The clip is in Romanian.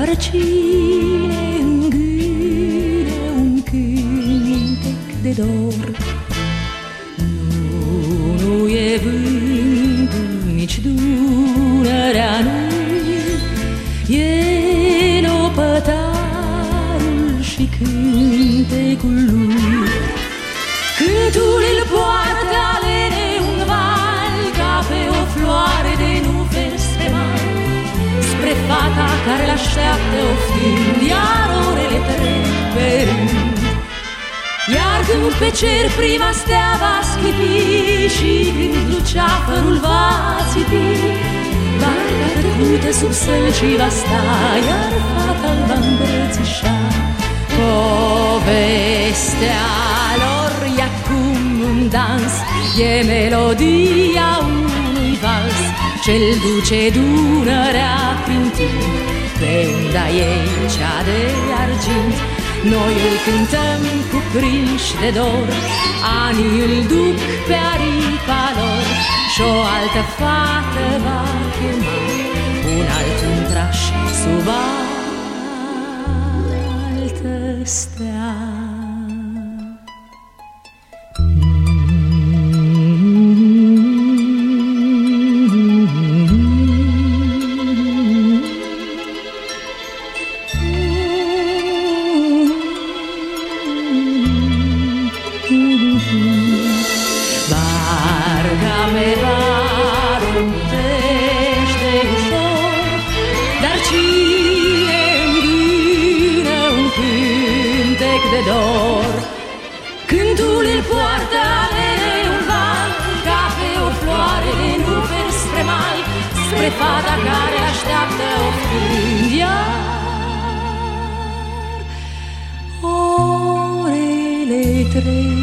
Dar cine îngână un cântec de dor, nu e vântul, nici Dunărea, nu e nopătarul și cântecul lui. Cântul îl poartă alene un val, ca pe o floare de nuveli spre mal, spre fata care l-așteaptă oftind, iar orele trec pe rând. Iar când pe cer prima stea va sclipi și când luceafărul va țipi, barca trecută sub sălcii va sta, iar fata-l va îmbrățișa. Povestea lor e acum un dans, e melodia unui vals ce-l duce Dunărea prin timp pe unda ei cea de argint. Noi îl cântăm cuprinși de dor, anii îl duc pe aripa lor și-o altă fată va chema un alt untraș sub altă stea. Barca mea romtește ușor, dar cine îngână un cântec de dor, cântul îl poartă alene un val, ca pe o floare de nuveli spre mal, spre fata care așteaptă oftind, iar orele trec